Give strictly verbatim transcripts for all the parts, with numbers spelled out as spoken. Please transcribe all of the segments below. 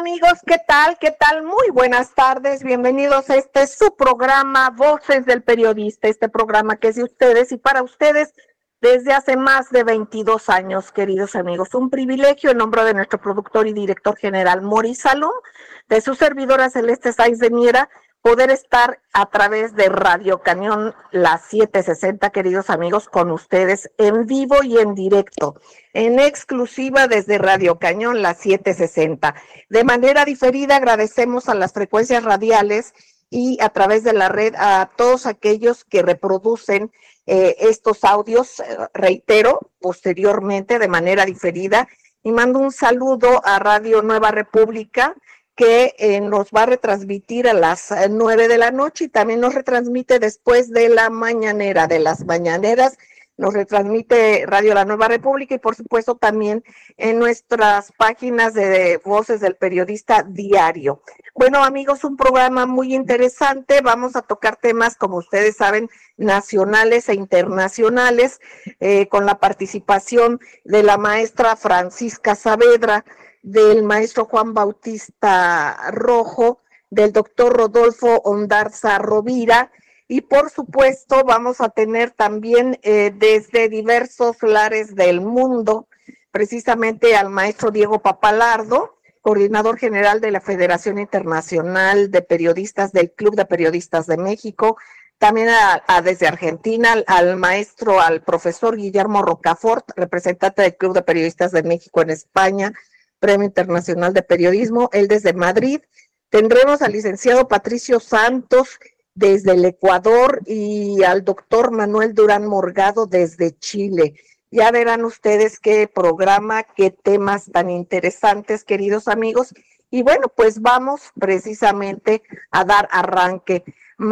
amigos, ¿qué tal? ¿Qué tal? Muy buenas tardes, bienvenidos a este su programa Voces del Periodista, este programa que es de ustedes y para ustedes desde hace más de veintidós años, queridos amigos. Un privilegio en nombre de nuestro productor y director general, Mori Salom, de su servidora Celeste Sáenz de Miera, poder estar a través de Radio Cañón, la setecientos sesenta, queridos amigos, con ustedes en vivo y en directo, en exclusiva desde Radio Cañón, la setecientos sesenta. De manera diferida agradecemos a las frecuencias radiales y a través de la red a todos aquellos que reproducen eh, estos audios, eh, reitero, posteriormente de manera diferida, y mando un saludo a Radio Nueva República, que eh, nos va a retransmitir a las eh, nueve de la noche y también nos retransmite después de la mañanera, de las mañaneras, nos retransmite Radio La Nueva República y por supuesto también en nuestras páginas de Voces del Periodista Diario. Bueno, amigos, un programa muy interesante, vamos a tocar temas, como ustedes saben, nacionales e internacionales, eh, con la participación de la maestra Francisca Saavedra, del maestro Juan Bautista Rojo, del doctor Rodolfo Ondarza Rovira, y por supuesto vamos a tener también eh, desde diversos lares del mundo, precisamente al maestro Diego Papalardo, coordinador general de la Federación Internacional de Periodistas del Club de Periodistas de México, también a, a desde Argentina al, al maestro, al profesor Guillermo Rocafort, representante del Club de Periodistas de México en España, Premio Internacional de Periodismo, él desde Madrid. Tendremos al licenciado Patricio Santos desde el Ecuador y al doctor Manuel Durán Morgado desde Chile. Ya verán ustedes qué programa, qué temas tan interesantes, queridos amigos. Y bueno, pues vamos precisamente a dar arranque.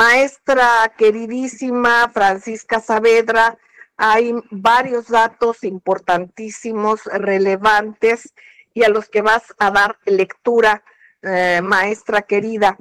Maestra queridísima Francisca Saavedra, hay varios datos importantísimos, relevantes, y a los que vas a dar lectura, eh, maestra querida,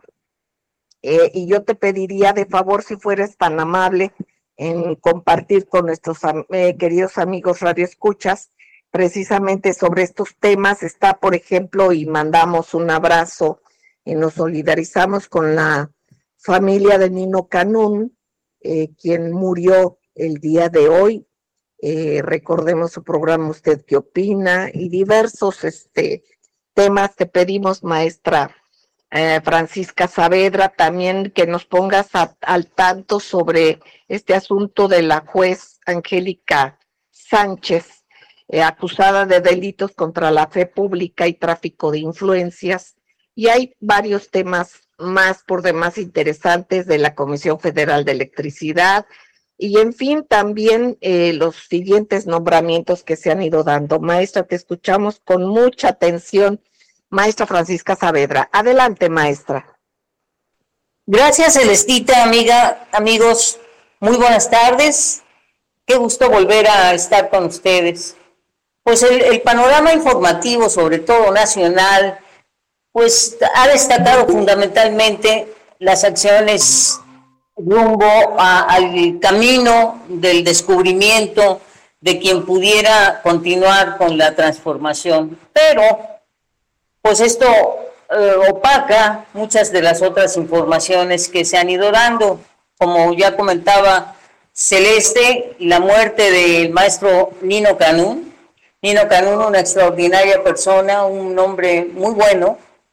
eh, y yo te pediría de favor si fueres tan amable en compartir con nuestros eh, queridos amigos radioescuchas precisamente sobre estos temas. Está, por ejemplo, y mandamos un abrazo y nos solidarizamos con la familia de Nino Canún, eh, quien murió el día de hoy. Eh, recordemos su programa Usted qué opina y diversos este, temas. Te pedimos, maestra eh, Francisca Saavedra, también que nos pongas a, al tanto sobre este asunto de la juez Angélica Sánchez, eh, acusada de delitos contra la fe pública y tráfico de influencias, y hay varios temas más por demás interesantes de la Comisión Federal de Electricidad. Y en fin, también eh, los siguientes nombramientos que se han ido dando. Maestra, te escuchamos con mucha atención, maestra Francisca Saavedra. Adelante, maestra. Gracias, Celestita, amiga, amigos, muy buenas tardes. Qué gusto volver a estar con ustedes. Pues el, el panorama informativo, sobre todo nacional, pues ha destacado fundamentalmente las acciones rumbo a, al camino del descubrimiento de quien pudiera continuar con la transformación. Pero, pues esto eh, opaca muchas de las otras informaciones que se han ido dando. Como ya comentaba Celeste, la muerte del maestro Nino Canún. Nino Canún, una extraordinaria persona, un hombre muy bueno,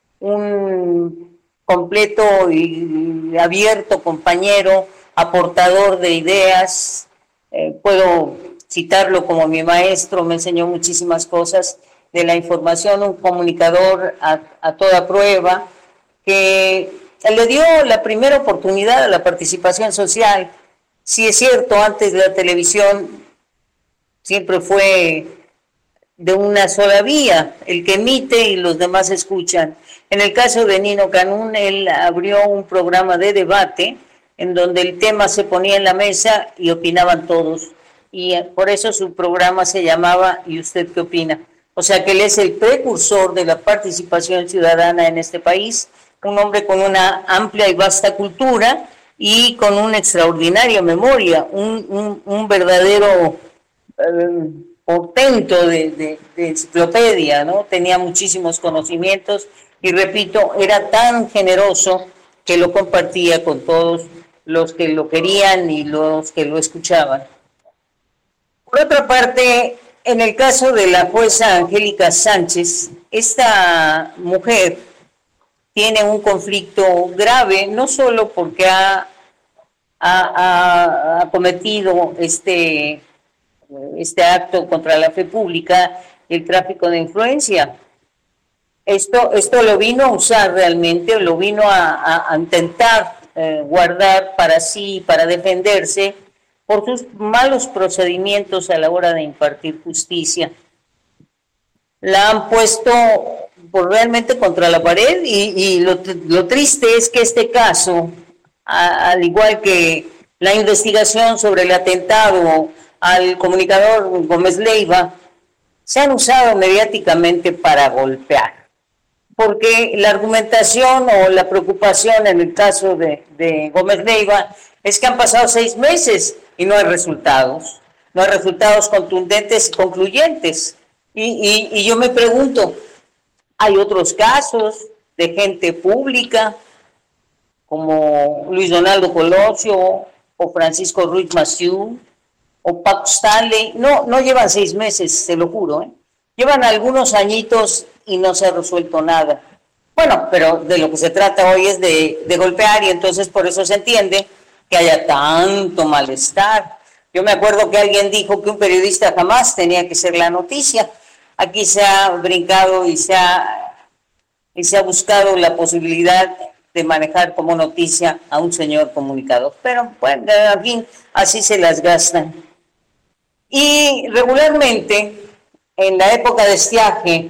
un completo y abierto compañero, aportador de ideas. Eh, puedo citarlo como mi maestro, me enseñó muchísimas cosas de la información, un comunicador a, a toda prueba, que le dio la primera oportunidad a la participación social. Sí es cierto, antes la televisión siempre fue de una sola vía, el que emite y los demás escuchan. En el caso de Nino Canún, él abrió un programa de debate en donde el tema se ponía en la mesa y opinaban todos. Y por eso su programa se llamaba ¿Y usted qué opina? O sea que él es el precursor de la participación ciudadana en este país, un hombre con una amplia y vasta cultura y con una extraordinaria memoria, un, un, un verdadero eh, portento de, de, de enciclopedia, ¿no? Tenía muchísimos conocimientos y repito, era tan generoso que lo compartía con todos los que lo querían y los que lo escuchaban. Por otra parte, en el caso de la jueza Angélica Sánchez, esta mujer tiene un conflicto grave, no solo porque ha, ha, ha cometido este, este acto contra la fe pública, el tráfico de influencia. Esto, esto lo vino a usar realmente, lo vino a, a, a intentar eh, guardar para sí, para defenderse, por sus malos procedimientos a la hora de impartir justicia. La han puesto por realmente contra la pared y, y lo, lo triste es que este caso, a, al igual que la investigación sobre el atentado al comunicador Gómez Leiva, se han usado mediáticamente para golpear. Porque la argumentación o la preocupación en el caso de, de Gómez Leiva es que han pasado seis meses y no hay resultados, no hay resultados contundentes y concluyentes. Y, y, y yo me pregunto, ¿hay otros casos de gente pública como Luis Donaldo Colosio o Francisco Ruiz Massieu o Paco Stanley? No, no llevan seis meses, se lo juro, ¿eh? Llevan algunos añitos y no se ha resuelto nada. Bueno, pero de lo que se trata hoy es de, de golpear y entonces por eso se entiende que haya tanto malestar. Yo me acuerdo que alguien dijo que un periodista jamás tenía que ser la noticia. Aquí se ha brincado y se ha, y se ha buscado la posibilidad de manejar como noticia a un señor comunicador. Pero, bueno, en fin, así se las gastan. Y regularmente, en la época de estiaje,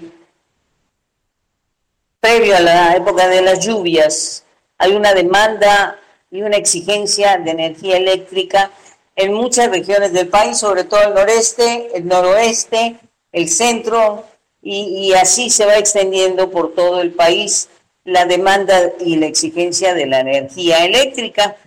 previo a la época de las lluvias, hay una demanda y una exigencia de energía eléctrica en muchas regiones del país, sobre todo el noreste, el noroeste, el centro, y, y así se va extendiendo por todo el país la demanda y la exigencia de la energía eléctrica.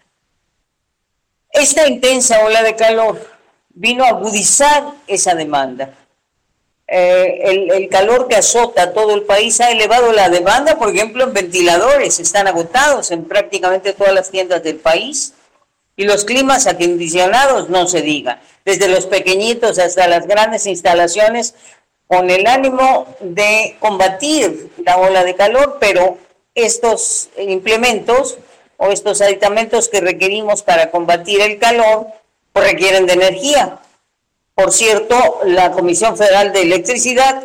Esta intensa ola de calor vino a agudizar esa demanda. Eh, el, el calor que azota todo el país ha elevado la demanda, por ejemplo, en ventiladores, están agotados en prácticamente todas las tiendas del país, y los climas acondicionados no se diga, desde los pequeñitos hasta las grandes instalaciones, con el ánimo de combatir la ola de calor, pero estos implementos o estos aditamentos que requerimos para combatir el calor, pues requieren de energía. Por cierto, la Comisión Federal de Electricidad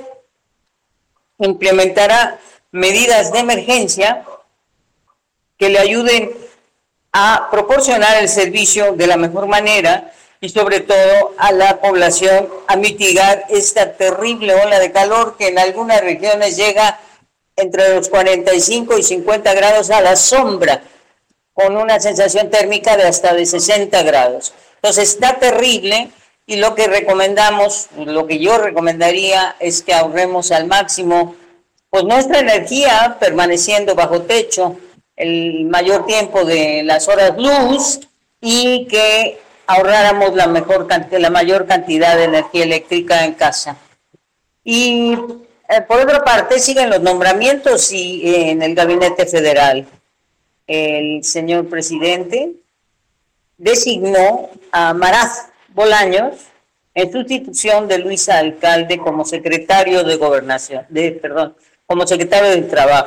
implementará medidas de emergencia que le ayuden a proporcionar el servicio de la mejor manera y sobre todo a la población a mitigar esta terrible ola de calor que en algunas regiones llega entre los cuarenta y cinco y cincuenta grados a la sombra, con una sensación térmica de hasta de sesenta grados. Entonces está terrible. Y lo que recomendamos, lo que yo recomendaría es que ahorremos al máximo pues nuestra energía permaneciendo bajo techo el mayor tiempo de las horas luz y que ahorráramos la mejor la mayor cantidad de energía eléctrica en casa. Y eh, por otra parte siguen los nombramientos y eh, en el gabinete federal. El señor presidente designó a Maraz Bolaños en sustitución de Luis Alcalde como secretario de Gobernación, de, perdón, como secretario del Trabajo.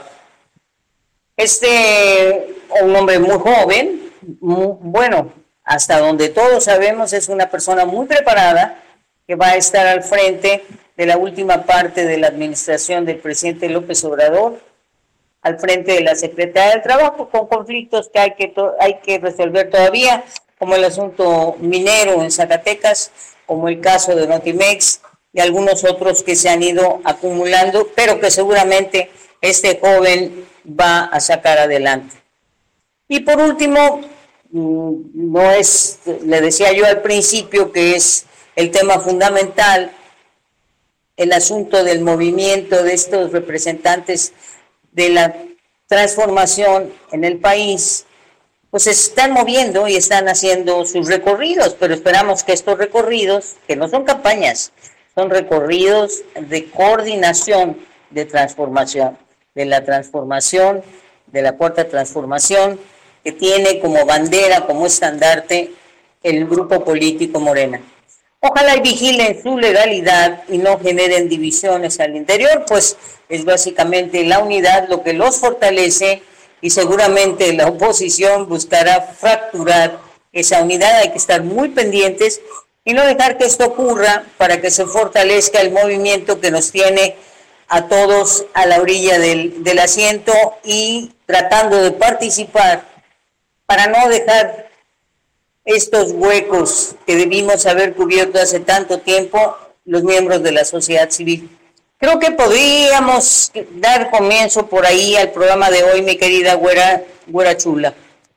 Este, un hombre muy joven, muy, bueno, hasta donde todos sabemos es una persona muy preparada que va a estar al frente de la última parte de la administración del presidente López Obrador, al frente de la Secretaría del Trabajo, con conflictos que hay que, to- hay que resolver todavía, como el asunto minero en Zacatecas, como el caso de Notimex y algunos otros que se han ido acumulando, pero que seguramente este joven va a sacar adelante. Y por último, no es, le decía yo al principio que es el tema fundamental, el asunto del movimiento de estos representantes de la transformación en el país, pues se están moviendo y están haciendo sus recorridos, pero esperamos que estos recorridos, que no son campañas, son recorridos de coordinación de transformación. de la transformación, de la cuarta transformación, que tiene como bandera, como estandarte, el grupo político Morena. Ojalá y vigilen su legalidad y no generen divisiones al interior, pues es básicamente la unidad lo que los fortalece y seguramente la oposición buscará fracturar esa unidad. Hay que estar muy pendientes y no dejar que esto ocurra para que se fortalezca el movimiento que nos tiene a todos a la orilla del, del asiento y tratando de participar para no dejar estos huecos que debimos haber cubierto hace tanto tiempo los miembros de la sociedad civil. Creo que podríamos dar comienzo por ahí al programa de hoy, mi querida güera, güera chula.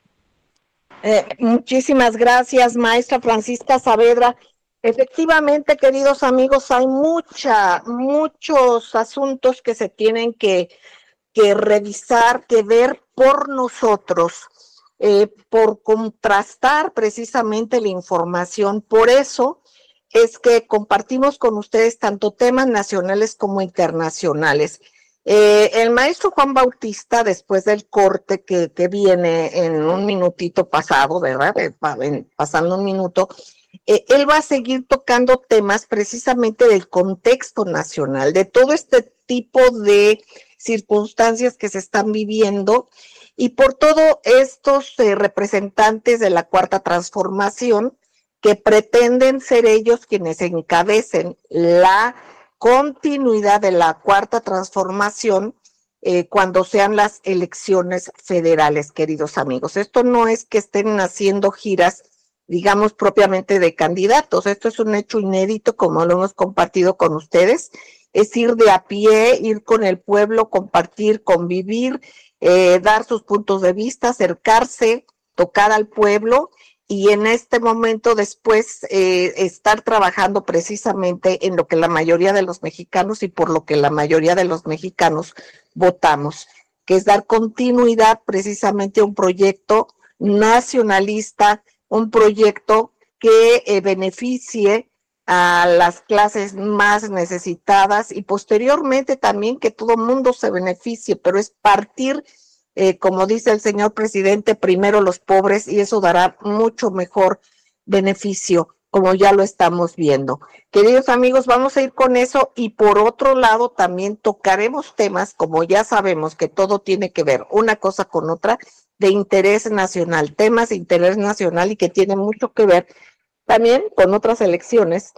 Eh, muchísimas gracias, maestra Francisca Saavedra. Efectivamente, queridos amigos, hay mucha, muchos asuntos que se tienen que, que revisar, que ver por nosotros. Eh, por contrastar precisamente la información. Por eso es que compartimos con ustedes tanto temas nacionales como internacionales. Eh, el maestro Juan Bautista, después del corte que, que viene en un minutito pasado, ¿verdad? Eh, pasando un minuto, eh, él va a seguir tocando temas precisamente del contexto nacional, de todo este tipo de circunstancias que se están viviendo. Y por todo estos eh, representantes de la Cuarta Transformación que pretenden ser ellos quienes encabecen la continuidad de la Cuarta Transformación eh, cuando sean las elecciones federales, queridos amigos. Esto no es que estén haciendo giras, digamos, propiamente de candidatos. Esto es un hecho inédito, como lo hemos compartido con ustedes. Es ir de a pie, ir con el pueblo, compartir, convivir, Eh, dar sus puntos de vista, acercarse, tocar al pueblo y en este momento después eh, estar trabajando precisamente en lo que la mayoría de los mexicanos y por lo que la mayoría de los mexicanos votamos, que es dar continuidad precisamente a un proyecto nacionalista, un proyecto que eh, beneficie a las clases más necesitadas y posteriormente también que todo mundo se beneficie, pero es partir, eh, como dice el señor presidente, primero los pobres y eso dará mucho mejor beneficio, como ya lo estamos viendo. Queridos amigos, vamos a ir con eso y por otro lado también tocaremos temas, como ya sabemos que todo tiene que ver una cosa con otra, de interés nacional, temas de interés nacional y que tienen mucho que ver también con otras elecciones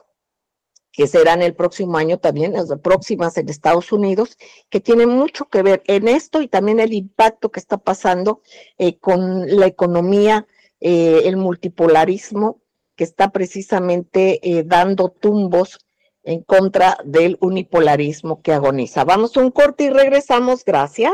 que serán el próximo año también, las próximas en Estados Unidos, que tienen mucho que ver en esto y también el impacto que está pasando eh, con la economía, eh, el multipolarismo, que está precisamente eh, dando tumbos en contra del unipolarismo que agoniza. Vamos a un corte y regresamos, gracias.